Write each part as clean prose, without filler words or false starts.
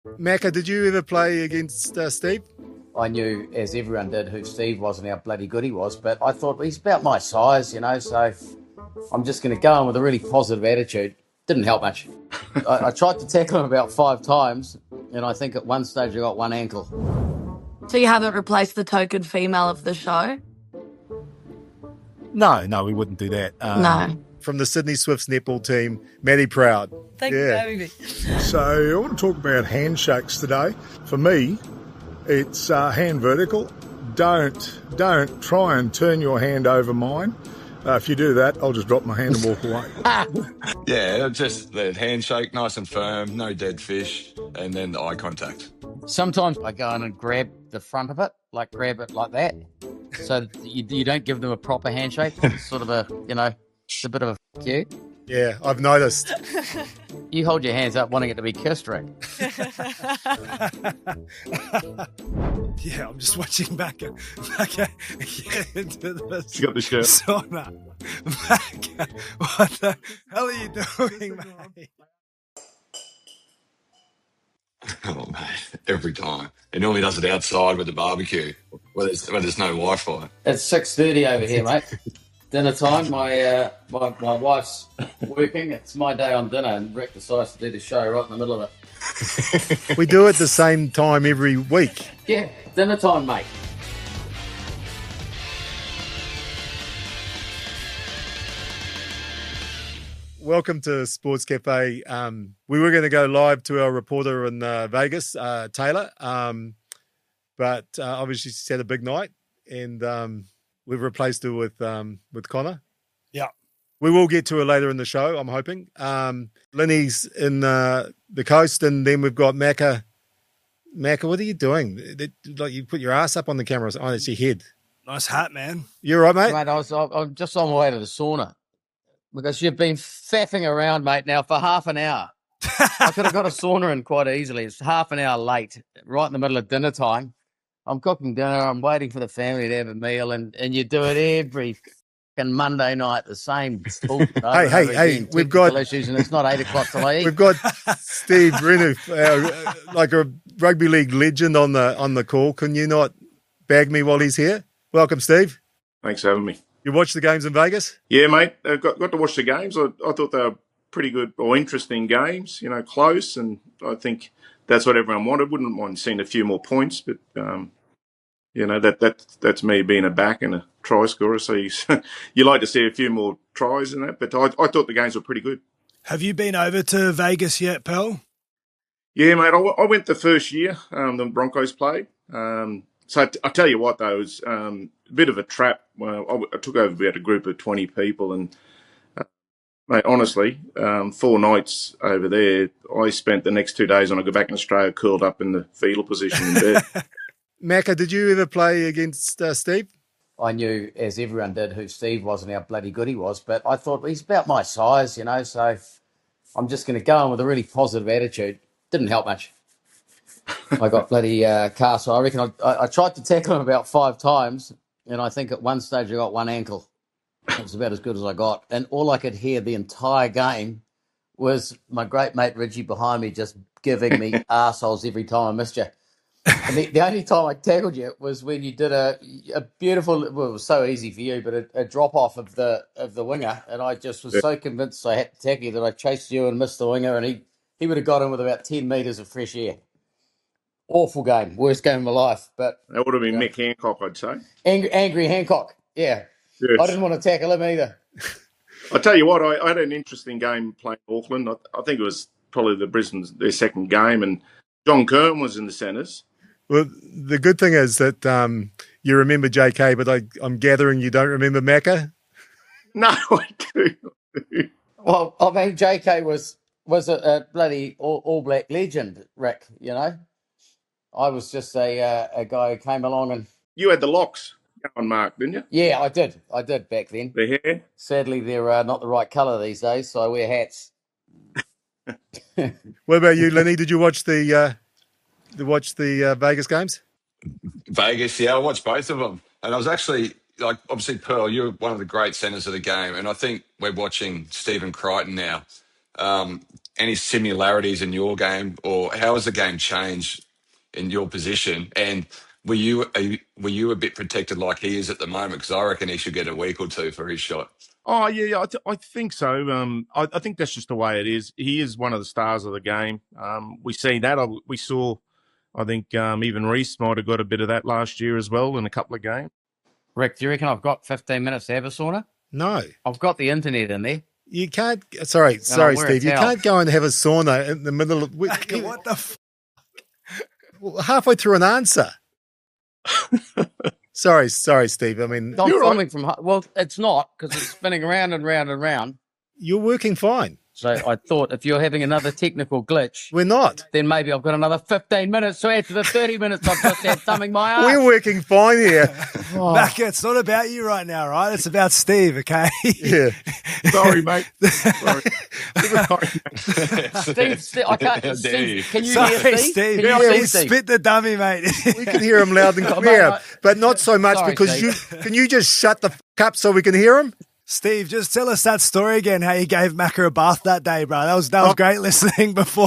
Macca, did you ever play against Steve? I knew, as everyone did, who Steve was and how bloody good he was, but I thought he's about my size, so I'm just going to go in with a really positive attitude. Didn't help much. I tried to tackle him about 5 times, and I think at one stage I got one ankle. So you haven't replaced the token female of the show? No, we wouldn't do that. No. From the Sydney Swifts netball team, Maddie Proud. Thank you for having me. So I want to talk about handshakes today. For me, it's hand vertical. Don't try and turn your hand over mine. If you do that, I'll just drop my hand and walk away. Yeah, just the handshake, nice and firm, no dead fish, and then the eye contact. Sometimes I go in and grab the front of it, grab it like that, so you don't give them a proper handshake. It's sort of it's a bit of a f*** you. Yeah, I've noticed. You hold your hands up wanting it to be kissed, Rick. Yeah, I'm just watching Macca get into this. You got the shirt. Sauna. Macca, what the hell are you doing, mate? Oh, mate, every time. He normally does it outside with the barbecue, where there's no Wi-Fi. It's 6:30 over here, mate. Dinner time. My wife's working. It's my day on dinner, and Rick decides to do the show right in the middle of it. We do it the same time every week. Yeah, dinner time, mate. Welcome to Sports Cafe. We were going to go live to our reporter in Vegas, Taylor, but obviously she's had a big night, and we've replaced her with Connor. Yeah. We will get to her later in the show, I'm hoping. Linny's in the coast, and then we've got Macca. Macca, what are you doing? Like you put your ass up on the camera. Oh, it's your head. Nice hat, man. You all right, mate? Mate, I'm just on my way to the sauna because you've been faffing around, mate, now for half an hour. I could have got a sauna in quite easily. It's half an hour late, right in the middle of dinner time. I'm cooking dinner. I'm waiting for the family to have a meal, and you do it every fucking Monday night, the same. Hey, we've got issues, and it's not 8 o'clock till I eat. We've got Steve Renu, like a rugby league legend, on the call. Can you not bag me while he's here? Welcome, Steve. Thanks for having me. You watched the games in Vegas? Yeah, mate. I got to watch the games. I thought they were pretty good or interesting games, close, and I think that's what everyone wanted. Wouldn't mind seeing a few more points, but, that's me being a back and a try scorer, so you like to see a few more tries in that, but I thought the games were pretty good. Have you been over to Vegas yet, Pearl? Yeah, mate. I went the first year the Broncos played. So I tell you what, though, it was a bit of a trap. I took over about a group of 20 people, and mate, honestly, 4 nights over there, I spent the next 2 days when I got back in Australia curled up in the fetal position in bed. Macca, did you ever play against Steve? I knew, as everyone did, who Steve was and how bloody good he was, but I thought he's about my size, so I'm just going to go in with a really positive attitude. Didn't help much. I got bloody cast. So I reckon I tried to tackle him about 5 times, and I think at one stage I got one ankle. It was about as good as I got. And all I could hear the entire game was my great mate Reggie behind me just giving me arseholes every time I missed you. And the only time I tackled you was when you did a beautiful, well, it was so easy for you, but a drop off of the winger, and I just was so convinced I had to tackle you that I chased you and missed the winger, and he would have got in with about 10 metres of fresh air. Awful game, worst game of my life. But that would have been Mick Hancock, I'd say. Angry Hancock, yeah. Yes. I didn't want to tackle him either. I tell you what, I had an interesting game playing Auckland. I think it was probably their second game, and John Kern was in the centres. Well, the good thing is that you remember JK, but I'm gathering you don't remember Macca? No, I do. Well, I mean, JK was a bloody all black legend, Rick, I was just a guy who came along and... You had the locks going, Mark, didn't you? Yeah, I did. I did back then. The hair? Sadly, they're not the right colour these days, so I wear hats. What about you, Lenny? Did you watch the Vegas games? Vegas, yeah, I watched both of them. And I was actually, obviously, Pearl, you're one of the great centres of the game. And I think we're watching Stephen Crichton now. any similarities in your game, or how has the game changed in your position? And were you a bit protected like he is at the moment? Because I reckon he should get a week or two for his shot. Oh yeah, I think so. I think that's just the way it is. He is one of the stars of the game. We see that. We saw. I think even Reece might have got a bit of that last year as well in a couple of games. Rick, do you reckon I've got 15 minutes to have a sauna? No. I've got the internet in there. You can't. Sorry, Steve. You can't go and have a sauna in the middle of. What the? Halfway through an answer. Sorry, Steve. I mean, I'm filming from. Well, it's not because it's spinning around and round and round. You're working fine. So I thought if you're having another technical glitch, We're not. then maybe I've got another 15 minutes. So after the 30 minutes I've just had thumbing my arse. We're working fine here. Oh. Macca, it's not about you right now, right? It's about Steve, okay? Yeah. Sorry, mate. Sorry. Steve, I can't. How dare Steve, you. can you Sorry, hear Steve? Steve. Can you Yeah, see He Steve? spit the dummy, mate. We can hear him loud and clear, but not so much Sorry, because Steve. can you just shut the up so we can hear him? Steve, just tell us that story again, how you gave Macca a bath that day, bro. That was great listening before.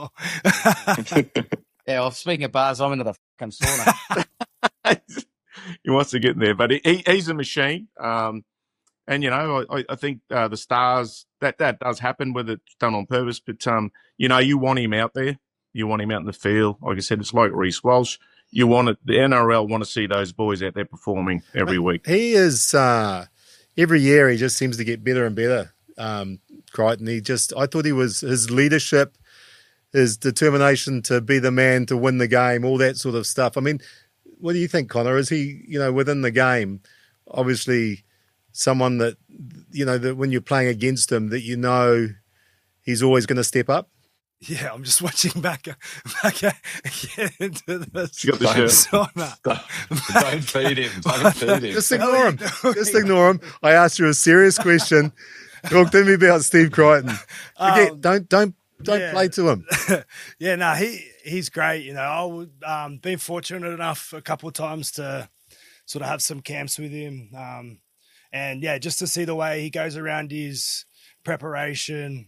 Yeah, well, speaking of bars, I'm into the fucking sauna. He wants to get in there, but he's a machine. And you know, I think the stars that does happen, whether it's done on purpose. But you know, you want him out there. You want him out in the field. Like I said, it's like Reece Walsh. You want it. The NRL want to see those boys out there performing every week. He is every year. He just seems to get better and better. Crichton. I thought his leadership, his determination to be the man to win the game, all that sort of stuff. I mean, what do you think, Connor? Is he, within the game, obviously someone that, that when you're playing against him, that he's always going to step up? Yeah, I'm just watching Macca get into the sauna. Don't feed him. Don't feed him. Just ignore him. Just ignore him. I asked you a serious question. Talk to me about Steve Crichton. Forget, don't play to him. Yeah, no, he's great. I've been fortunate enough a couple of times to sort of have some camps with him. And yeah, just to see the way he goes around his preparation,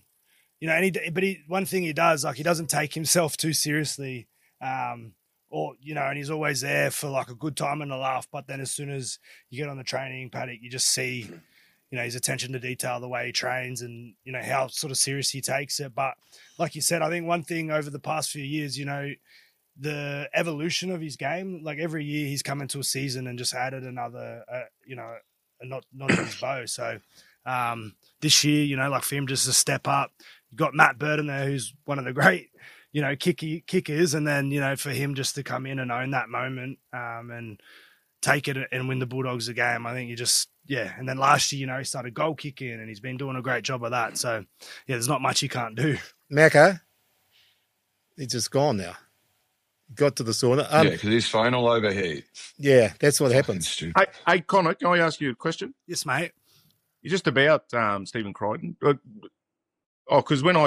one thing he does, like, he doesn't take himself too seriously, and he's always there for like a good time and a laugh. But then as soon as you get on the training paddock, you just see, his attention to detail, the way he trains, and, how sort of serious he takes it. But like you said, I think one thing over the past few years, the evolution of his game, like every year he's come into a season and just added another, not in his bow. So this year, like for him just to step up, you've got Matt Burton there, who's one of the great, kickers. And then, for him just to come in and own that moment and take it and win the Bulldogs the game, I think and then last year, he started goal kicking and he's been doing a great job of that. So, yeah, there's not much he can't do. Macca, he's just gone now. Got to the sauna. Yeah, because his phone will overheat. Yeah, that's what happens. Hey, Connor, can I ask you a question? Yes, mate. You're just about Stephen Crichton. Because when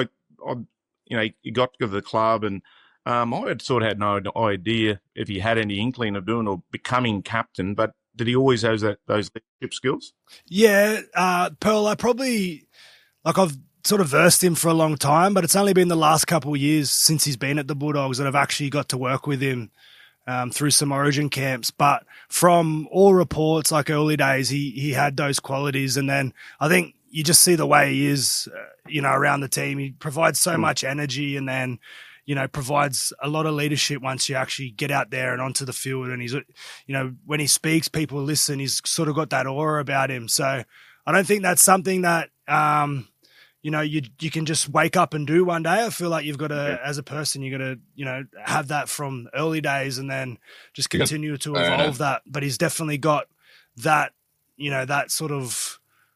he got to the club, and I had sort of had no idea if he had any inkling of doing or becoming captain, but did he always have those leadership skills? Yeah, Pearl, I've sort of versed him for a long time, but it's only been the last couple of years since he's been at the Bulldogs that I've actually got to work with him through some Origin camps. But from all reports, like early days, he had those qualities. And then I think you just see the way he is, around the team. He provides so much energy, and then, provides a lot of leadership once you actually get out there and onto the field. And he's, when he speaks, people listen. He's sort of got that aura about him. So I don't think that's something that, you can just wake up and do one day. I feel like you've got to, as a person, you got to, have that from early days and then just continue to evolve that. But he's definitely got that, that sort of,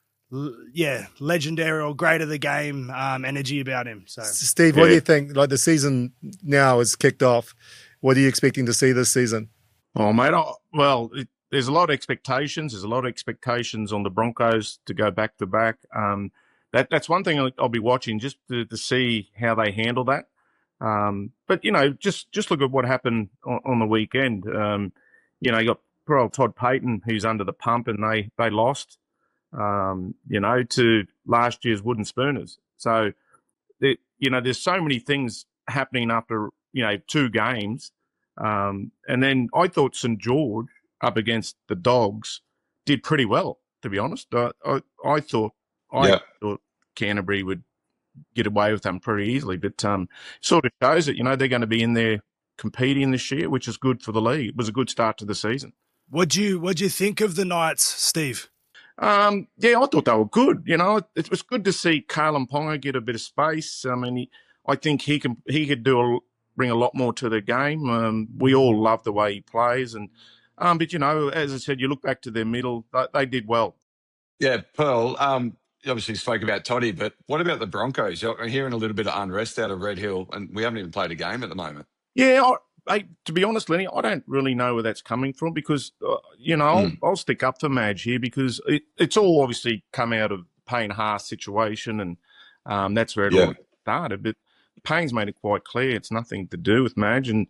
legendary or great of the game energy about him. So, Steve, what do you think? Like, the season now is kicked off. What are you expecting to see this season? Oh, mate, there's a lot of expectations. There's a lot of expectations on the Broncos to go back to back. That's one thing I'll be watching just to see how they handle that. But just look at what happened on the weekend. You got poor old Todd Payton, who's under the pump, and they lost. To last year's Wooden Spooners. So there's so many things happening after 2 games, and then I thought St George up against the Dogs did pretty well, to be honest. I thought Canterbury would get away with them pretty easily, but sort of shows that they're going to be in there competing this year, which is good for the league. It was a good start to the season. What'd you think of the Knights, Steve? I thought they were good. It was good to see Carlin Ponga get a bit of space. I mean, I think he could bring a lot more to the game. We all love the way he plays, and but as I said, you look back to their middle, they did well. Yeah, Pearl. You obviously spoke about Toddy, but what about the Broncos? I'm hearing a little bit of unrest out of Red Hill, and we haven't even played a game at the moment. Yeah, to be honest, Lenny, I don't really know where that's coming from because, I'll stick up for Madge here because it's all obviously come out of Payne Haas situation, and that's where it all started. But Payne's made it quite clear it's nothing to do with Madge, and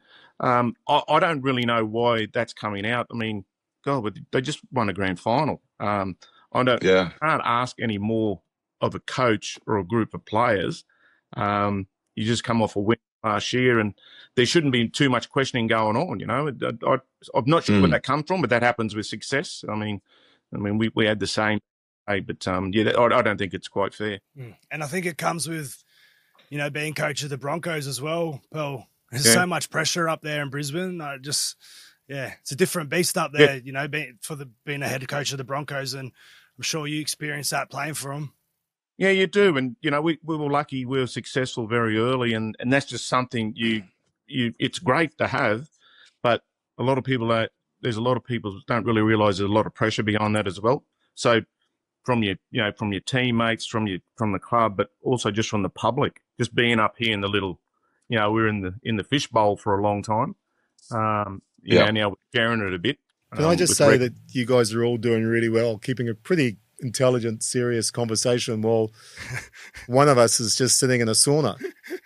I don't really know why that's coming out. I mean, God, but they just won a grand final. I can't ask any more of a coach or a group of players. You just come off a win last year, and there shouldn't be too much questioning going on. I'm not sure where that comes from, but that happens with success. I mean, we had the same, but I don't think it's quite fair. And I think it comes with being coach of the Broncos as well, Pearl. There's so much pressure up there in Brisbane. It's a different beast up there. Being a head coach of the Broncos, and I'm sure you experienced that playing for them. Yeah, you do, and we were lucky. We were successful very early, and that's just something it's great to have, but there's a lot of people don't really realise there's a lot of pressure behind that as well. So from your teammates, from the club, but also just from the public, just being up here in the little, we're in the fishbowl for a long time. Now we're sharing it a bit. Can I just say that you guys are all doing really well, keeping a pretty intelligent, serious conversation while one of us is just sitting in a sauna.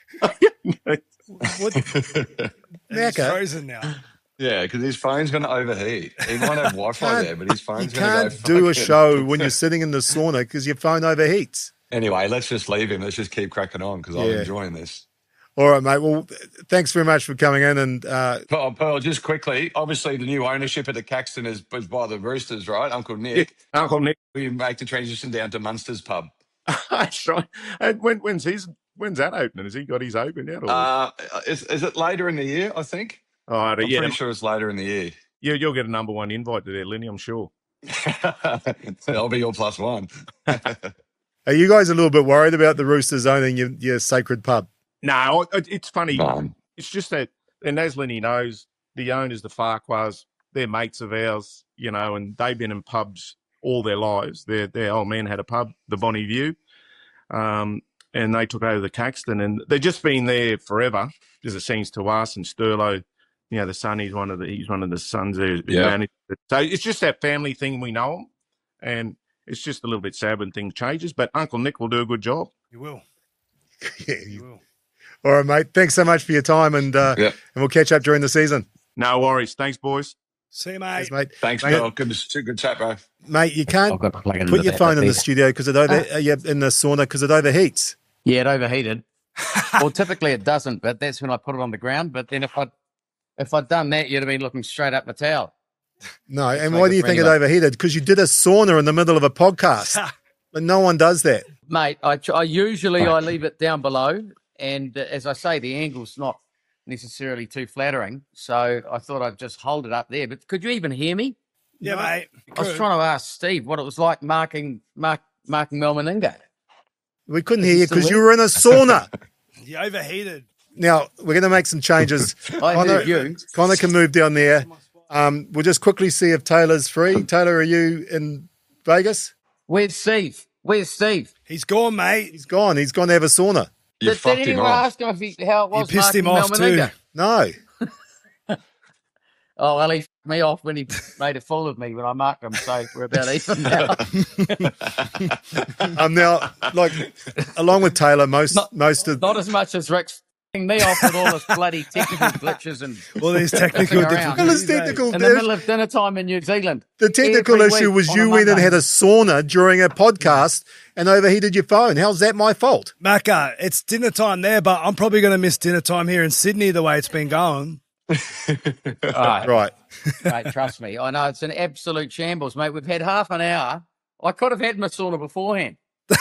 What? He's frozen now. Yeah, because his phone's going to overheat. He might have Wi-Fi there, but his phone's going to go. You can't do a show when you're sitting in the sauna because your phone overheats. Anyway, let's just leave him. Let's just keep cracking on because I'm enjoying this. All right, mate. Well, thanks very much for coming in. And Pearl, just quickly, obviously the new ownership at the Caxton is by the Roosters, right? Uncle Nick. Yeah, Uncle Nick. Will you make the transition down to Munster's pub? That's right. And when's that opening? Has he got his open yet? Or? Is it later in the year, I think? I'm pretty sure it's later in the year. You'll get a number 1 invite to there, Lenny, I'm sure. I'll be your +1. Are you guys a little bit worried about the Roosters owning your sacred pub? No, it's funny. It's just that, and as Lenny knows, the owners, the Farquhars, they're mates of ours, and they've been in pubs all their lives. Their old man had a pub, the Bonnie View, and they took over the Caxton, and they've just been there forever, as it seems to us. And Sterlo, the son, he's one of the sons there. Yeah. So it's just that family thing. We know them, and it's just a little bit sad when things changes. But Uncle Nick will do a good job. He will. Yeah, he will. All right, mate. Thanks so much for your time, and we'll catch up during the season. No worries. Thanks, boys. See you, mate. Thanks, mate. Thanks, Bill. Good chat, bro. Mate, you can't put your phone in the studio because in the sauna because it overheats. Yeah, it overheated. Well, typically it doesn't, but that's when I put it on the ground. But then if I'd done that, you'd have been looking straight up my towel. No, and why do you think it overheated? Because you did a sauna in the middle of a podcast. But no one does that. Mate, I usually leave it down below. And as I say, the angle's not necessarily too flattering. So I thought I'd just hold it up there. But could you even hear me? Yeah, mate. I was trying to ask Steve what it was like marking Mel Meninga. We couldn't hear you because you were in a sauna. You overheated. Now, we're going to make some changes. Heard you. Connor can move down there. We'll just quickly see if Taylor's free. Taylor, are you in Vegas? Where's Steve? He's gone, mate. He's gone. He's gone to have a sauna. You Did fucked him anyone off. ask him how it was You pissed him marking off Mel too. Meninga? No. Oh, well, he fucked me off when he made a fool of me when I marked him, so we're about even now. Now, along with Taylor, most of... Not as much as Rick's me off with all this bloody technical glitches and All these technical around. Well, difficulties. it's technical. in the middle of dinner time in New Zealand. The technical Every issue week was on you a went and Monday. had a sauna during a podcast and overheated your phone. How's that my fault? Macca, it's dinner time there, but I'm probably going to miss dinner time here in Sydney the way it's been going. Right. Mate, trust me. I know it's an absolute shambles, mate. We've had half an hour. I could have had my sauna beforehand.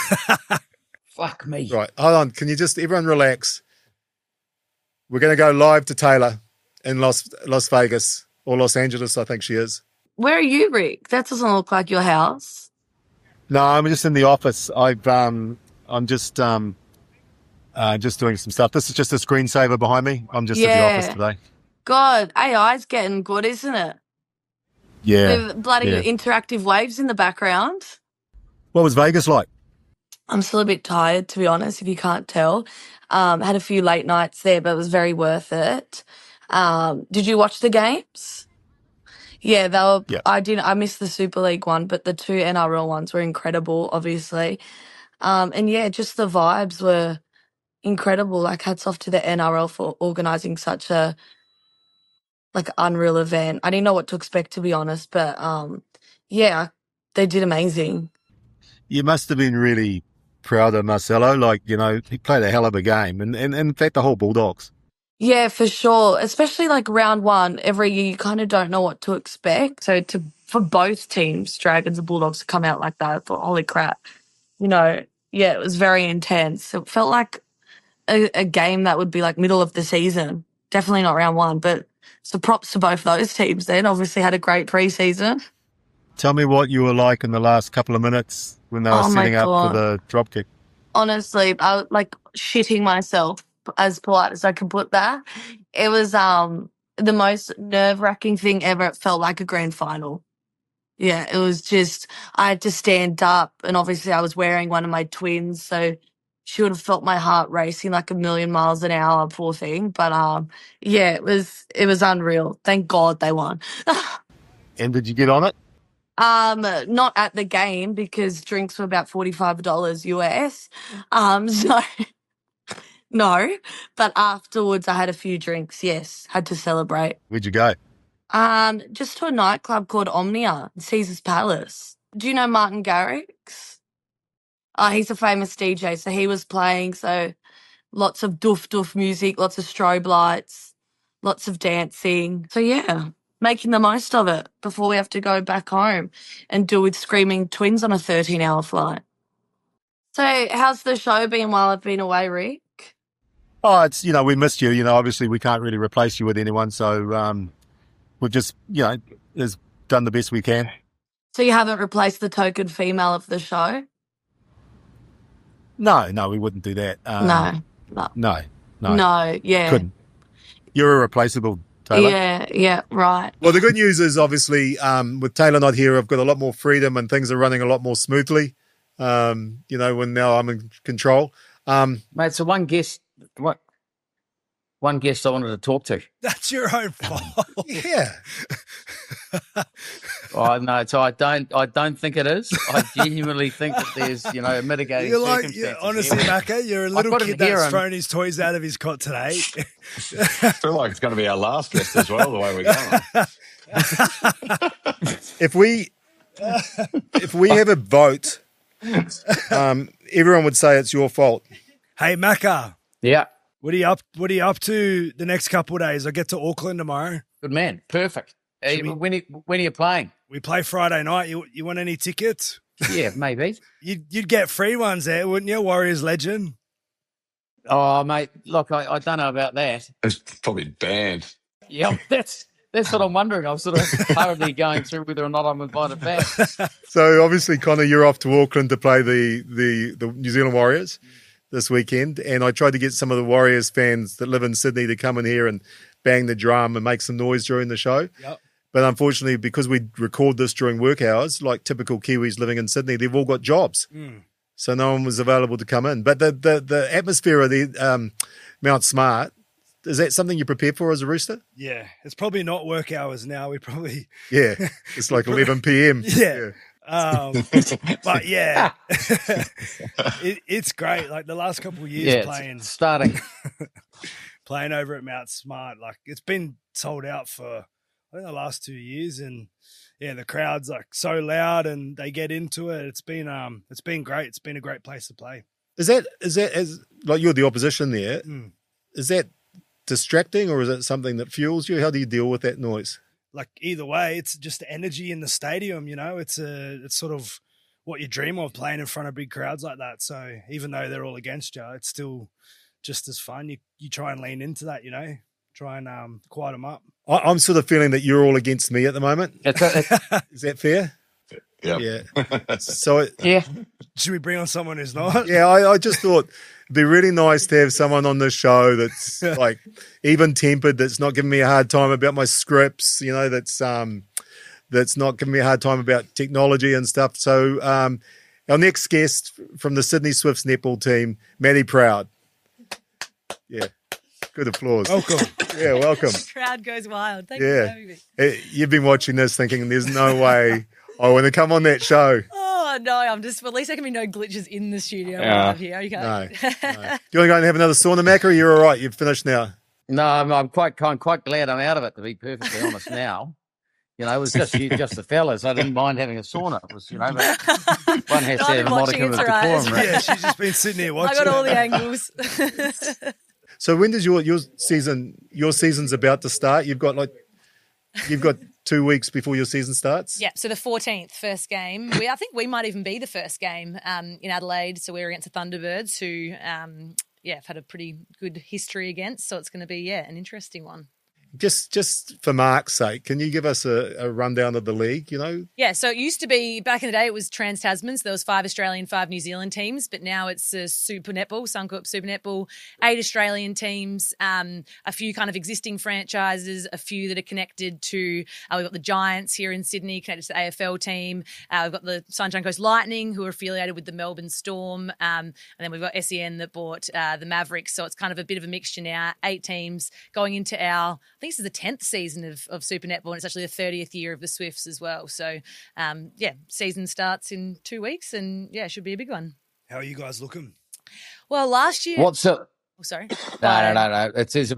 Fuck me. Right. Hold on. Can you just, everyone relax? We're going to go live to Taylor in Las Vegas or Los Angeles, I think she is. Where are you, Rick? That doesn't look like your house. No, I'm just in the office. I'm just doing some stuff. This is just a screensaver behind me. I'm just at the office today. God, AI's getting good, isn't it? Yeah. With bloody yeah. interactive waves in the background. What was Vegas like? I'm still a bit tired, to be honest, if you can't tell. Had a few late nights there, but it was very worth it. Did you watch the games? Yeah, they were. Yeah. I missed the Super League one, but the two NRL ones were incredible, obviously. And yeah, just the vibes were incredible. Like, hats off to the NRL for organising such a unreal event. I didn't know what to expect, to be honest, but yeah, they did amazing. You must have been really proud of Marcelo. Like, you know, he played a hell of a game. And in fact, the whole Bulldogs. Yeah, for sure. Especially like round one, every year you kind of don't know what to expect. So for both teams, Dragons and Bulldogs, to come out like that, I thought, holy crap. You know, yeah, it was very intense. It felt like a game that would be like middle of the season. Definitely not round one, but so props to both those teams then. Obviously had a great preseason. Tell me what you were like in the last couple of minutes when they were Oh my setting up God. for the dropkick. Honestly, I was like shitting myself, as polite as I can put that. It was the most nerve-wracking thing ever. It felt like a grand final. Yeah, it was just, I had to stand up, and obviously I was wearing one of my twins, so she would have felt my heart racing like a million miles an hour, poor thing. But yeah, it was unreal. Thank God they won. And did you get on it? Not at the game because drinks were about $45 US. So no, but afterwards I had a few drinks. Yes, had to celebrate. Where'd you go? Just to a nightclub called Omnia, Caesar's Palace. Do you know Martin Garrix? He's a famous DJ, so he was playing. So lots of doof music, lots of strobe lights, lots of dancing. So yeah, making the most of it before we have to go back home and deal with screaming twins on a 13-hour flight. So how's the show been while I've been away, Rick? Oh, it's, you know, we missed you. You know, obviously we can't really replace you with anyone. So we've just, you know, has done the best we can. So you haven't replaced the token female of the show? No, we wouldn't do that. No, Yeah. couldn't. You're irreplaceable, Taylor. Yeah, right. Well, the good news is obviously with Taylor not here, I've got a lot more freedom and things are running a lot more smoothly. You know, when now I'm in control. Mate, so one guest I wanted to talk to. That's your own fault. Yeah. Oh no, so I don't think it is. I genuinely think that there's, you know, mitigating You're like, circumstances. honestly, here. Macca, you're a little got him kid here that's and- thrown his toys out of his cot today. I feel like it's going to be our last guest as well, the way we're going. If we have a vote, everyone would say it's your fault. Hey, Macca, Yeah, what are you up to the next couple of days? I get to Auckland tomorrow. good man, perfect. Hey, when are you playing? We play Friday night. You want any tickets? Yeah, maybe. You'd get free ones there, wouldn't you? Warriors legend. Oh, mate, look, I don't know about that. It's probably banned. Yeah, that's what I'm wondering. I'm sort of hurriedly going through whether or not I'm invited back. So obviously, Connor, you're off to Auckland to play the New Zealand Warriors this weekend, and I tried to get some of the Warriors fans that live in Sydney to come in here and bang the drum and make some noise during the show. Yep. But unfortunately, because we record this during work hours, like typical Kiwis living in Sydney, they've all got jobs. So no one was available to come in. But the atmosphere of the Mount Smart, is that something you prepare for as a rooster? Yeah, it's probably not work hours now. We probably Yeah, it's like 11 p.m. yeah. But yeah, it's great. Like the last couple of years playing over at Mount Smart, like it's been sold out for I think the last 2 years, and yeah, the crowd's like so loud and they get into it. It's been great. It's been a great place to play. Is that as like you're the opposition there? Is that distracting or is it something that fuels you? How do you deal with that noise? Like either way, it's just the energy in the stadium. You know, it's sort of what you dream of, playing in front of big crowds like that. So even though they're all against you, it's still just as fun. You try and lean into that. You know, try and quiet them up. I'm sort of feeling that you're all against me at the moment. Is that fair? Yep. Yeah. So should we bring on someone who's not? Yeah, I just thought it'd be really nice to have someone on the show that's like even tempered, that's not giving me a hard time about my scripts, you know, that's not giving me a hard time about technology and stuff. So our next guest from the Sydney Swifts netball team, Maddie Proud. Yeah. Good applause. Welcome. Yeah, welcome. The crowd goes wild. Thank you for having me. You've been watching this thinking there's no way I want to come on that show. Oh, no, I'm just, well, at least there can be no glitches in the studio right here. Okay. No. Do you want to go and have another sauna, Mac, or you're all right? You've finished now? No, I'm quite glad I'm out of it, to be perfectly honest now. You know, it was just the fellas. I didn't mind having a sauna. It was, you know, but one has to have a modicum of decorum. Right? Yeah, she's just been sitting here watching. I got all the angles. So when does your season's about to start? You've got 2 weeks before your season starts? Yeah, so the 14th, first game. I think we might even be the first game in Adelaide. So we're against the Thunderbirds who, have had a pretty good history against. So it's going to be, an interesting one. Just for Mark's sake, can you give us a rundown of the league, you know? Yeah, so it used to be, back in the day, it was Trans-Tasman, so there was 5 Australian, 5 New Zealand teams, but now it's Super Netball, Suncorp Super Netball, 8 Australian teams, a few kind of existing franchises, a few that are connected to, we've got the Giants here in Sydney, connected to the AFL team, we've got the Sunshine Coast Lightning, who are affiliated with the Melbourne Storm, and then we've got SEN that bought the Mavericks, so it's kind of a bit of a mixture now, 8 teams going into our, I think this is the 10th season of Super Netball, and it's actually the 30th year of the Swifts as well. So, season starts in 2 weeks, and it should be a big one. How are you guys looking? Well, last year. What's it? Oh, sorry. No.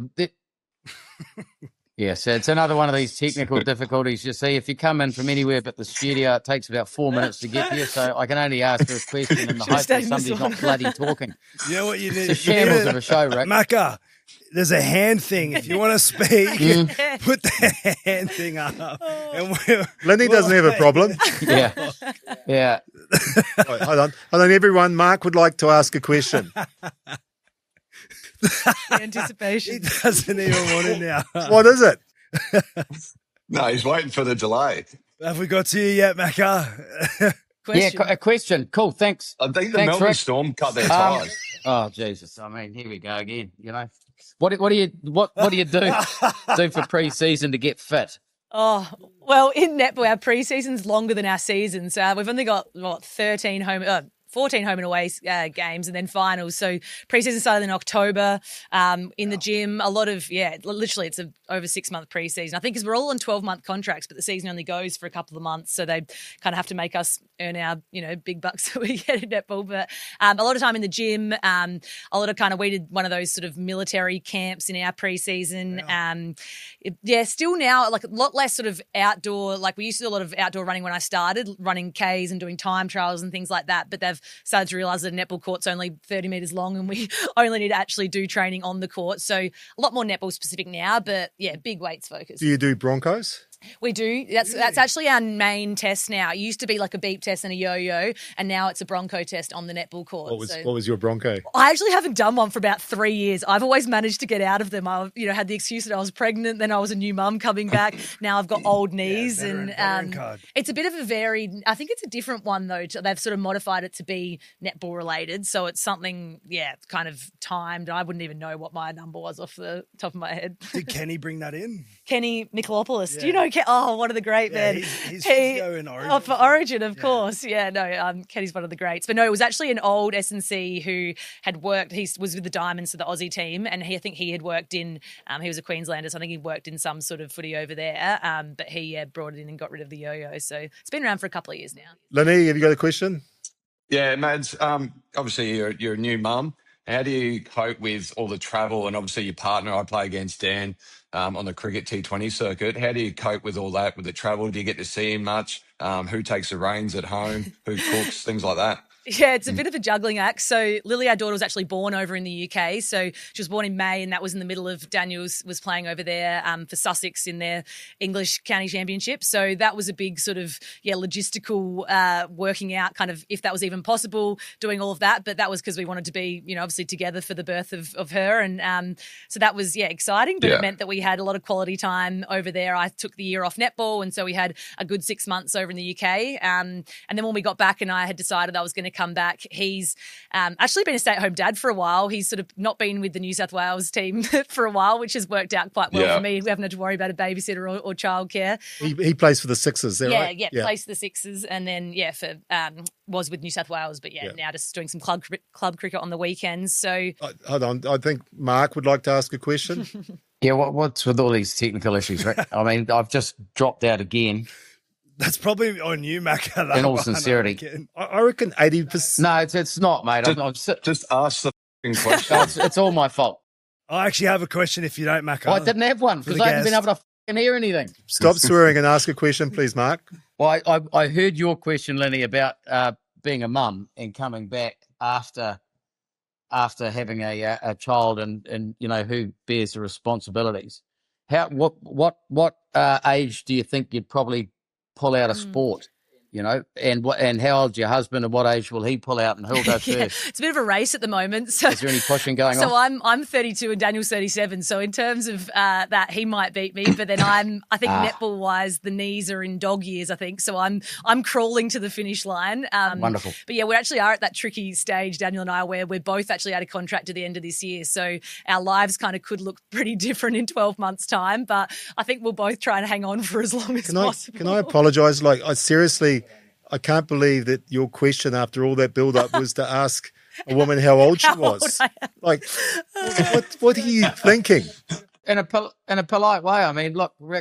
So it's another one of these technical difficulties. You see, if you come in from anywhere but the studio, it takes about 4 minutes to get here. So I can only ask for a question in the hope that somebody's not bloody talking. You know what you need? It's a shambles of a show, Rick. Macca, there's a hand thing. If you want to speak, put the hand thing up. Lenny doesn't have a problem. Yeah. Right, hold on, everyone. Mark would like to ask a question. Anticipation. He doesn't even want it now. What is it? No, he's waiting for the delay. Have we got to you yet, Macca? Question. Yeah, a question. Cool, thanks. I think the Thanks, Melbourne Rick. Storm cut their ties. Oh Jesus! I mean, here we go again. You know, what do you do for pre-season to get fit? Oh, well, in netball, our pre-season's longer than our season. So we've only got, 14 home and away games and then finals. So preseason started in October in the gym. A lot of, literally it's over 6 month preseason. I think because we're all on 12-month contracts, but the season only goes for a couple of months. So they kind of have to make us earn our, big bucks that we get in netball. But a lot of time in the gym, a lot of we did one of those sort of military camps in our preseason. Yeah. Still now, like a lot less sort of outdoor, like we used to do a lot of outdoor running when I started, running Ks and doing time trials and things like that. But they've started to realise that a netball court's only 30 metres long and we only need to actually do training on the court. So a lot more netball specific now, but big weights focus. Do you do Broncos? We do. That's actually our main test now. It used to be like a beep test and a yo-yo, and now it's a Bronco test on the netball court. What was your Bronco? I actually haven't done one for about 3 years. I've always managed to get out of them. I've had the excuse that I was pregnant, then I was a new mum coming back. Now I've got old knees, veteran card. It's a bit of a varied. I think it's a different one though. They've sort of modified it to be netball related, so it's something kind of timed. I wouldn't even know what my number was off the top of my head. Did Kenny bring that in? Kenny Nicolopoulos. Do you know? One of the great men. He's physio in Origin. Oh, for Origin, of course. Yeah, no, Kenny's one of the greats. But no, it was actually an old S&C who had worked. He was with the Diamonds, so the Aussie team, and I think he had worked in. He was a Queenslander, so I think he worked in some sort of footy over there. But he brought it in and got rid of the yo-yo. So it's been around for a couple of years now. Lenny, have you got a question? Yeah, Mads, obviously you're a new mum. How do you cope with all the travel and obviously your partner? I play against Dan on the cricket T20 circuit. How do you cope with all that, with the travel? Do you get to see him much? Who takes the reins at home? Who cooks? Things like that. Yeah, it's a bit of a juggling act. So Lily, our daughter, was actually born over in the UK. So she was born in May, and that was in the middle of Daniel's was playing over there for Sussex in their English County Championship. So that was a big sort of, logistical working out kind of if that was even possible, doing all of that. But that was because we wanted to be, obviously together for the birth of her. And so that was, exciting. But it meant that we had a lot of quality time over there. I took the year off netball, and so we had a good 6 months over in the UK. And then when we got back and I had decided I was going to come back, he's actually been a stay-at-home dad for a while. He's sort of not been with the New South Wales team for a while, which has worked out quite well for me. We haven't had to worry about a babysitter or childcare. He plays for the Sixers, is that right? Yeah, plays for the Sixers, and then was with New South Wales, but now just doing some club cricket on the weekends. So hold on, I think Mark would like to ask a question. Yeah, what's with all these technical issues, Rick? I mean, I've just dropped out again. That's probably on you, Mac. In all sincerity. I reckon 80%. No, it's not, mate. Just ask the question. It's all my fault. I actually have a question if you don't, Mac. I didn't have one because I haven't been able to hear anything. Stop swearing and ask a question, please, Mark. Well, I heard your question, Lenny, about being a mum and coming back after having a child and who bears the responsibilities. What age do you think you'd probably pull out of sport? And how old's your husband and what age will he pull out and who'll go first? It's a bit of a race at the moment. So, is there any pushing going on? So I'm 32 and Daniel's 37. So in terms of that, he might beat me. But then I think netball wise, the knees are in dog years, I think. So I'm crawling to the finish line. Wonderful. But we actually are at that tricky stage, Daniel and I, where we're both actually out of contract at the end of this year. So our lives kind of could look pretty different in 12 months' time. But I think we'll both try and hang on for as long as possible. Can I apologise? I can't believe that your question after all that build-up was to ask a woman how old she was. Like, what are you thinking? In a polite way. I mean, look, Rick,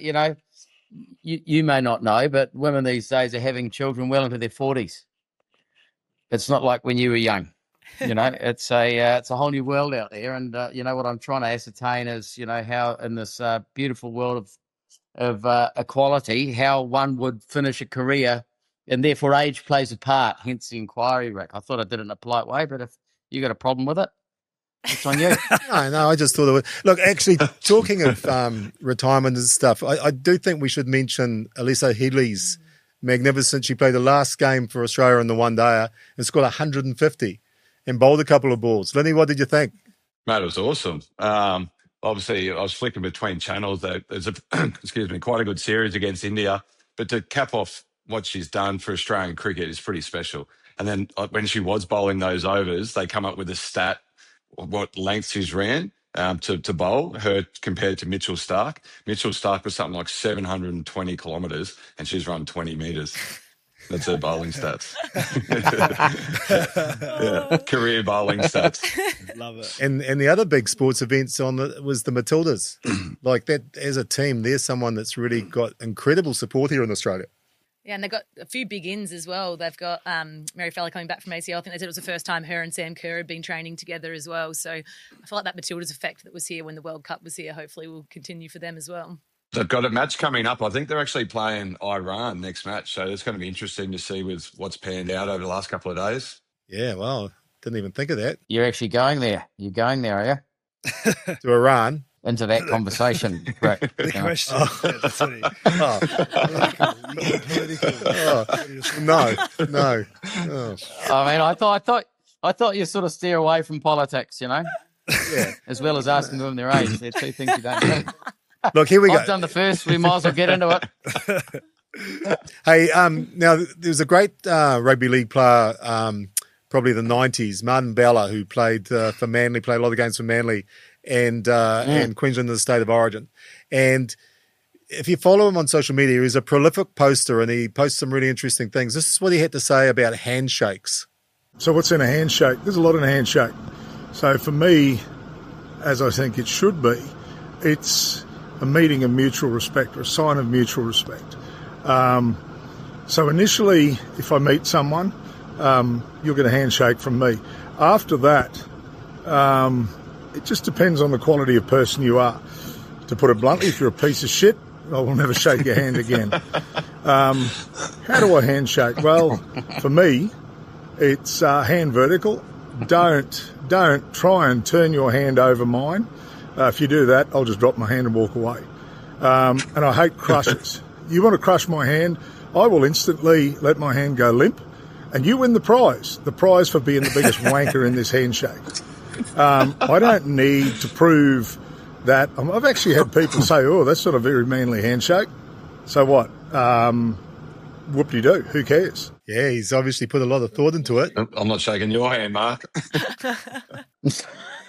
you may not know, but women these days are having children well into their 40s. It's not like when you were young. It's a whole new world out there. And, what I'm trying to ascertain is, how in this beautiful world of equality, how one would finish a career. And therefore, age plays a part, hence the inquiry, Rick. I thought I did it in a polite way, but if you got a problem with it, it's on you. No, I just thought it was. Look, actually, talking of retirement and stuff, I do think we should mention Alyssa Headley's magnificent. She played the last game for Australia in the one-dayer and scored 150 and bowled a couple of balls. Lenny, what did you think? Mate, it was awesome. Obviously, I was flicking between channels. There's quite a good series against India. But to cap off what she's done for Australian cricket is pretty special. And then when she was bowling those overs, they come up with a stat of what length she's ran to bowl, her compared to Mitchell Starc. Mitchell Starc was something like 720 kilometres and she's run 20 metres. That's her bowling stats. Career bowling stats. Love it. And the other big sports events was the Matildas. Like that, as a team, there's someone that's really got incredible support here in Australia. Yeah, and they've got a few big ins as well. They've got Mary Fowler coming back from ACL. I think they said it was the first time her and Sam Kerr had been training together as well. So I feel like that Matildas effect that was here when the World Cup was here hopefully will continue for them as well. They've got a match coming up. I think they're actually playing Iran next match. So it's going to be interesting to see with what's panned out over the last couple of days. Yeah, well, didn't even think of that. You're actually going there. You're going there, are you? To Iran. Into that conversation. Right. The question. That's what No. I mean, I thought you sort of steer away from politics, Yeah. As well as asking them their age. They're two things you don't do. Look, here we go. I've done the first. We might as well get into it. Hey, now there was a great rugby league player, probably the 90s, Martin Bella, who played for Manly, played a lot of games for Manly. and Queensland is the state of origin. And if you follow him on social media, he's a prolific poster and he posts some really interesting things. This is what he had to say about handshakes. So what's in a handshake? There's a lot in a handshake. So for me, as I think it should be, it's a meeting of mutual respect or a sign of mutual respect. So initially, if I meet someone, you'll get a handshake from me. After that, it just depends on the quality of person you are. To put it bluntly, if you're a piece of shit, I will never shake your hand again. How do I handshake? Well, for me, it's hand vertical. Don't try and turn your hand over mine. If you do that, I'll just drop my hand and walk away. And I hate crushes. You want to crush my hand, I will instantly let my hand go limp, and you win the prize for being the biggest wanker in this handshake. I don't need to prove that. I've actually had people say, oh, that's not a very manly handshake. So what? Whoop-de-doo, who cares? Yeah, he's obviously put a lot of thought into it. I'm not shaking your hand, Mark. Mate,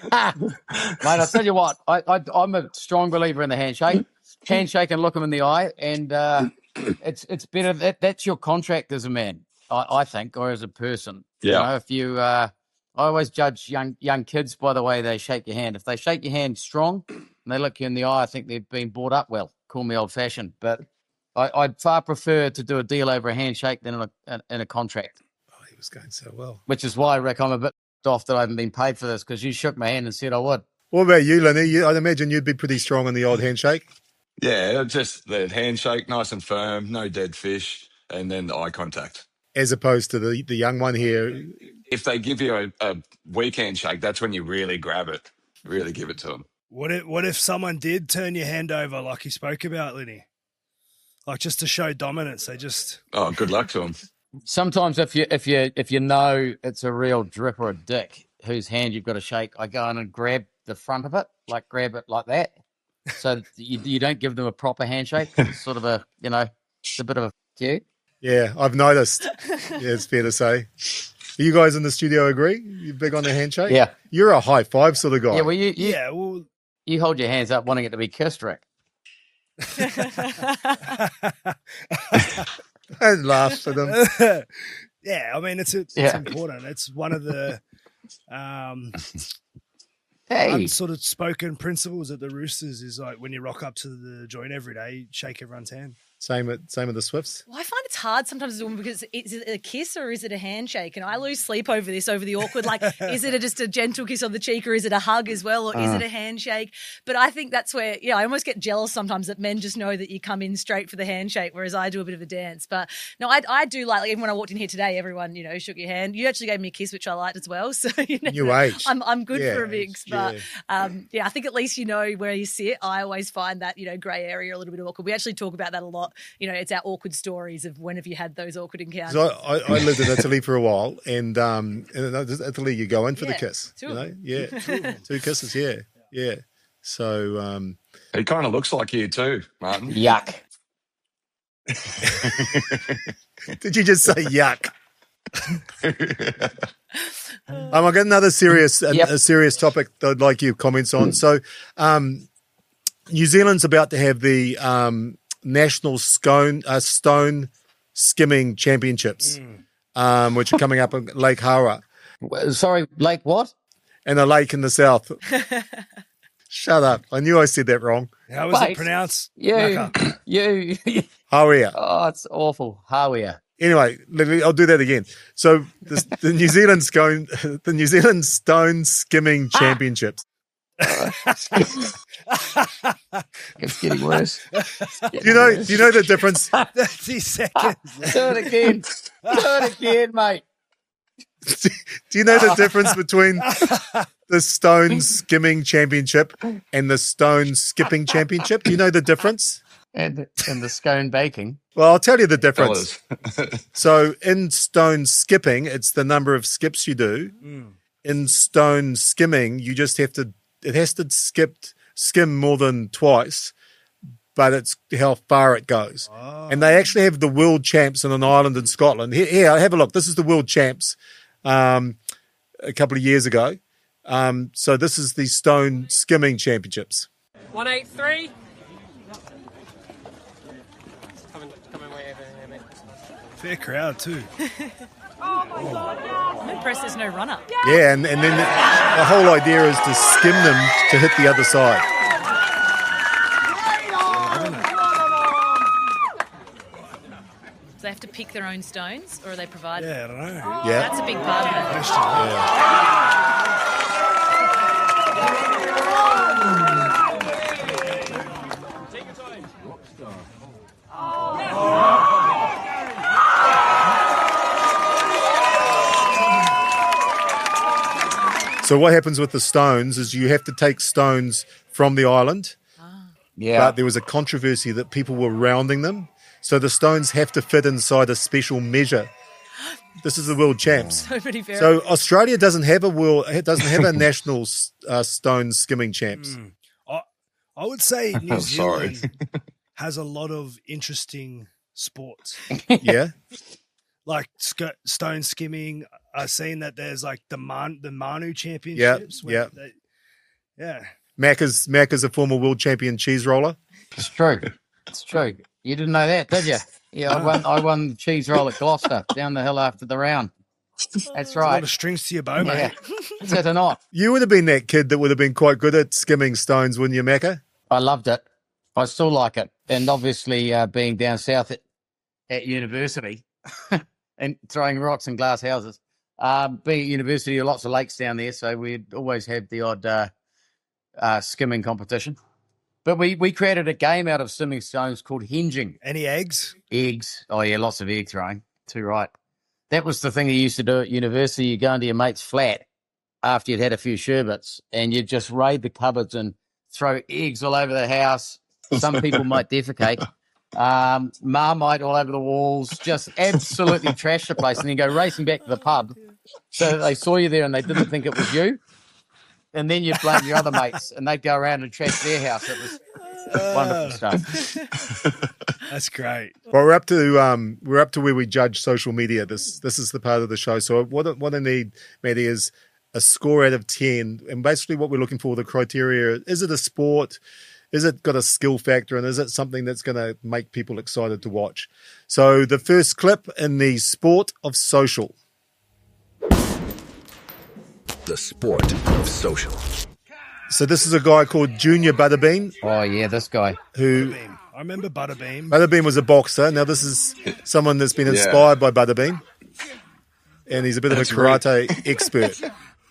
I'll tell you what, I'm a strong believer in the handshake. Handshake and look him in the eye, and it's better. That's your contract as a man, I think, or as a person. Yeah. You know, if you, I always judge young kids by the way they shake your hand. If they shake your hand strong and they look you in the eye, I think they've been brought up well. Call me old-fashioned, but I'd far prefer to do a deal over a handshake than in a contract. Oh, he was going so well. Which is why, Rick, I'm a bit off that I haven't been paid for this, because you shook my hand and said I would. What about you, Lenny? I'd imagine you'd be pretty strong on the old handshake. Yeah, just the handshake, nice and firm, no dead fish, and then the eye contact. As opposed to the young one here. If they give you a weak handshake, that's when you really grab it, really give it to them. What if someone did turn your hand over like you spoke about, Lenny? Like just to show dominance, they just... Oh, good luck to them. Sometimes if you know it's a real drip or a dick whose hand you've got to shake, I go in and grab the front of it, like grab it like that. So you don't give them a proper handshake. It's sort of a, it's a bit of a cue. Yeah, I've noticed. Yeah, it's fair to say. You guys in the studio agree? You big on the handshake? Yeah. You're a high five sort of guy. Yeah, well, you hold your hands up wanting it to be kissed, Rick. Don't laugh at them. Yeah, I mean, it's important. It's one of the sort of spoken principles at the Roosters is like when you rock up to the joint every day, shake everyone's hand. Same with the Swifts. Well, I find it's hard sometimes as a woman because is it a kiss or is it a handshake? And I lose sleep over this, over the awkward. Like, is it just a gentle kiss on the cheek or is it a hug as well or is it a handshake? But I think that's where, I almost get jealous sometimes that men just know that you come in straight for the handshake, whereas I do a bit of a dance. But no, I do like even when I walked in here today, everyone, shook your hand. You actually gave me a kiss, which I liked as well. So, New age. I'm good for a mix. But I think at least you know where you sit. I always find that, grey area a little bit awkward. We actually talk about that a lot. It's our awkward stories of when have you had those awkward encounters. So I lived in Italy for a while, and in Italy you go in for the kiss. Two kisses. Yeah. So he kind of looks like you too, Martin. Yuck. Did you just say yuck? I've got another serious topic that I'd like your comments on. So, New Zealand's about to have the National Stone Skimming Championships, which are coming up in Lake Hara. Sorry, Lake what? And a lake in the south. Shut up. I knew I said that wrong. How was it pronounced? You. Hawea. Oh, it's awful. Hawea. Anyway, I'll do that again. So the New Zealand Stone Skimming Championships. It's getting worse. Do you know the difference? 30 seconds. Do it again. Do it again, mate. Do you know the difference between the Stone Skimming Championship and the Stone Skipping Championship? Do you know the difference? And the scone baking. Well, I'll tell you the difference. So in stone skipping, it's the number of skips you do. In stone skimming, you just it has to skim more than twice, but it's how far it goes. Oh. And they actually have the world champs in an island in Scotland. Here, have a look. This is the world champs a couple of years ago. So this is the Stone Skimming Championships. 183. Come in way over here, mate. Fair crowd too. I'm impressed there's no runner. Yeah, and then the whole idea is to skim them to hit the other side. Do they have to pick their own stones, or are they provided? Yeah, I don't know. Yeah. That's a big part of it. Question. So what happens with the stones is you have to take stones from the island, Yeah. but there was a controversy that people were rounding them. So the stones have to fit inside a special measure. This is the world champs. So many variables. So Australia doesn't have a national stone skimming champs. I would say New Sorry. Zealand has a lot of interesting sports. Yeah, Like stone skimming. I've seen that there's like the Manu Championships. Yeah. Yeah. Mac is a former world champion cheese roller. It's true. It's true. You didn't know that, did you? Yeah, I won the cheese roll at Gloucester down the hill after the round. That's A lot right. of strings to your bow, Yeah. mate. Is it or not? You would have been that kid that would have been quite good at skimming stones, wouldn't you, Macca? I loved it. I still like it. And obviously being down south at university and throwing rocks in glass houses. Being at university, there are lots of lakes down there, so we'd always have the odd skimming competition. But we created a game out of skimming stones called hinging. Any eggs? Eggs. Oh, yeah, lots of egg throwing. Too right. That was the thing you used to do at university. You go into your mate's flat after you'd had a few sherbets and you'd just raid the cupboards and throw eggs all over the house. Some people might defecate. Marmite all over the walls. Just absolutely trash the place. And you go racing back to the pub. So they saw you there and they didn't think it was you. And then you'd blame your other mates and they'd go around and trash their house. It was wonderful stuff. That's great. Well, we're up to where we judge social media. This is the part of the show. So what I need, Maddie, is a score out of 10. And basically what we're looking for, the criteria, is it a sport? Is it got a skill factor? And is it something that's going to make people excited to watch? So the first clip in the sport of social. The sport of social. So this is a guy called Junior Butterbean. Oh, yeah, this guy. Who I remember Butterbean. Butterbean was a boxer. Now this is someone that's been inspired by Butterbean. And he's a bit of a karate expert.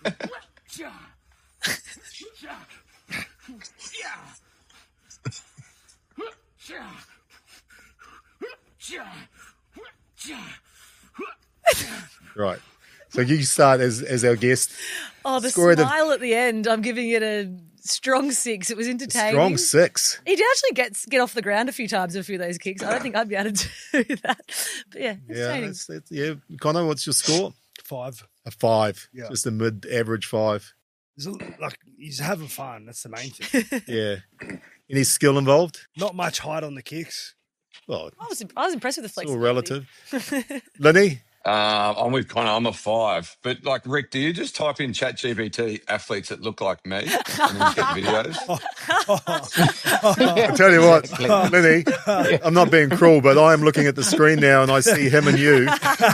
Right. So you start as our guest. Oh, the Score smile at the end. I'm giving it a strong 6. It was entertaining. Strong 6. He did actually get off the ground a few times with a few of those kicks. I don't think I'd be able to do that. But yeah, entertaining. Yeah. Connor, what's your score? 5. A 5. Yeah. Just a mid-average 5. He's having fun. That's the main thing. Yeah. Any skill involved? Not much height on the kicks. Well, I was impressed with the it's all flexibility. relative. Lenny? I'm with Connor. I'm a 5. But like Rick, do you just type in ChatGPT athletes that look like me and then get videos? I tell you what, Lenny, I'm not being cruel, but I am looking at the screen now and I see him and you.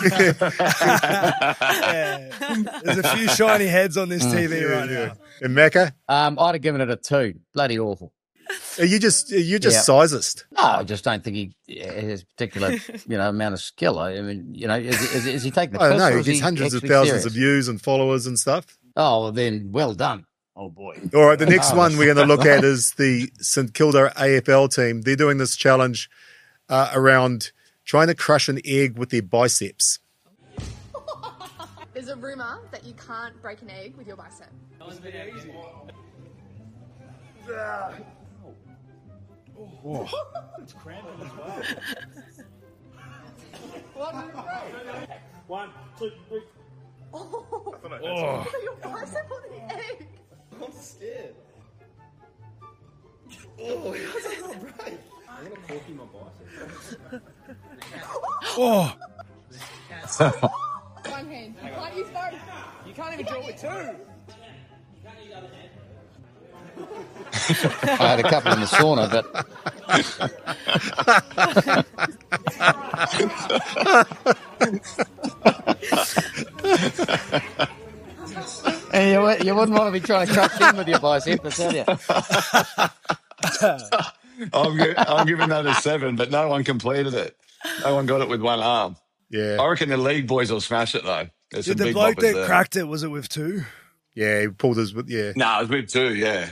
Yeah. There's a few shiny heads on this TV right now. And Macca? I'd have given it a 2. Bloody awful. Are you just sizist? No, I just don't think he has a particular, amount of skill. I mean, is he taking the I piss? don't know. or He is gets hundreds of actually thousands serious? of views and followers and stuff. Oh, well, then, well done. Oh, boy. All right, the next one we're going to look at is the St Kilda AFL team. They're doing this challenge around trying to crush an egg with their biceps. There's a rumour that you can't break an egg with your bicep. Oh. It's cramping as well. 1, 2, 3. Oh. Oh. Your bicep on the egg. I'm scared. Oh, how's that not break? I'm gonna corky my bicep. Oh. One hand. You can't use both. You can't even do it with 2. I had a couple in the sauna, but you wouldn't want to be trying to crush them with your biceps, tell you. I'm giving that a 7, but no one completed it. No one got it with one arm. Yeah. I reckon the league boys will smash it, though. There's Did some the big bloke boppers that there. cracked it, was it with 2? Yeah, he pulled his, yeah. No, it was with 2, yeah.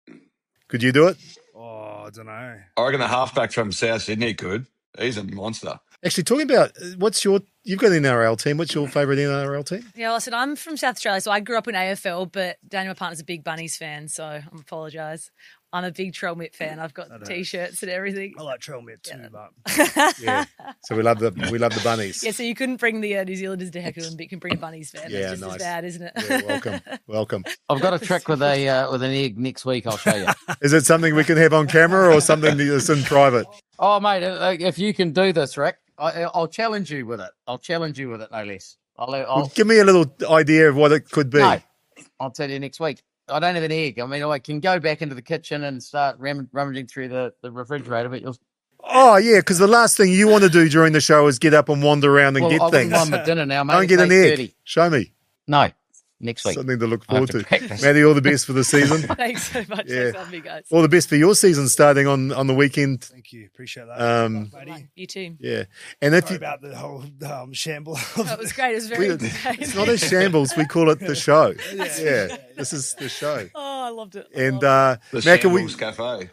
Could you do it? Oh, I don't know. I reckon the halfback from South Sydney could. He's a monster. Actually, talking about, you've got an NRL team. What's your favourite NRL team? Yeah, well, I said I'm from South Australia, so I grew up in AFL, but Daniel, my partner's a big Bunnies fan, so I apologise. I'm a big Trell Mitt fan. I've got T-shirts and everything. I like Trell Mitt too, but Yeah. So we love the bunnies. Yeah, so you couldn't bring the New Zealanders to heckle them, but you can bring a Bunnies fan. Yeah, That's just nice. as bad, isn't it? Yeah, welcome. I've got a trick with an egg next week. I'll show you. Is it something we can have on camera or something that's in private? Oh, mate, if you can do this, Rick, I'll challenge you with it. I'll challenge you with it, no less. Well, give me a little idea of what it could be. No, I'll tell you next week. I don't have an egg. I mean, I can go back into the kitchen and start rummaging through the refrigerator, but you'll... Oh, yeah, because the last thing you want to do during the show is get up and wander around and get I things. wouldn't mind my dinner now, mate. Don't It's get an egg. 8:30. Show me. No, next week. Something to look I have forward to. practice. Maddie, all the best for the season. Thanks so much. Yeah. Thanks for having me, guys. All the best for your season starting on the weekend. thank you. Appreciate that. Bye. You too. Yeah. And if Sorry you, about the whole shamble. That was great. It was very entertaining. it's not a shambles, we call it the show. Yeah. This is the show. Oh, I loved it. And The Macca, Shambles Cafe.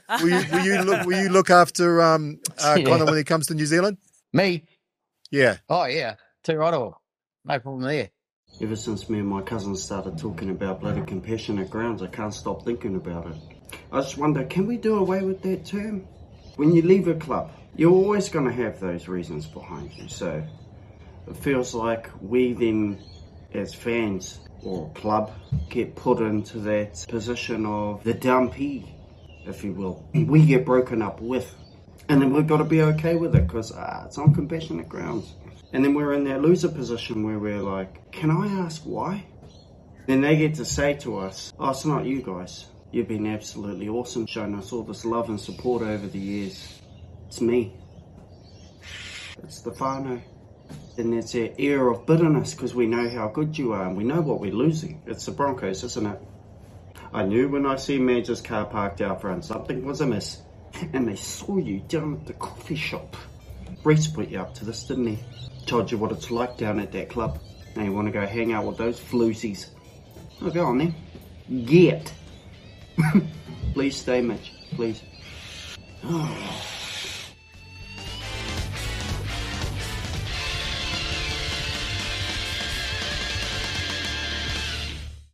will you look after Connor when he comes to New Zealand? Me? Yeah. Oh, yeah. Too right. No problem there. Ever since me and my cousin started talking about bloody compassionate grounds, I can't stop thinking about it. I just wonder, can we do away with that term? When you leave a club, you're always going to have those reasons behind you. So it feels like we then, as fans or club, get put into that position of the dumpy, if you will. We get broken up with. And then we've got to be okay with it because it's on compassionate grounds. And then we're in that loser position where we're like, can I ask why? Then they get to say to us, oh, it's not you guys. You've been absolutely awesome, showing us all this love and support over the years. It's me. It's the whānau. And there's that air of bitterness because we know how good you are and we know what we're losing. It's the Broncos, isn't it? I knew when I see Madge's car parked out front, something was amiss. And they saw you down at the coffee shop. Reece put you up to this, didn't he? Told you what it's like down at that club. Now you want to go hang out with those floozies. Oh, go on then. Get. Please stay, Mitch. Please. Oh.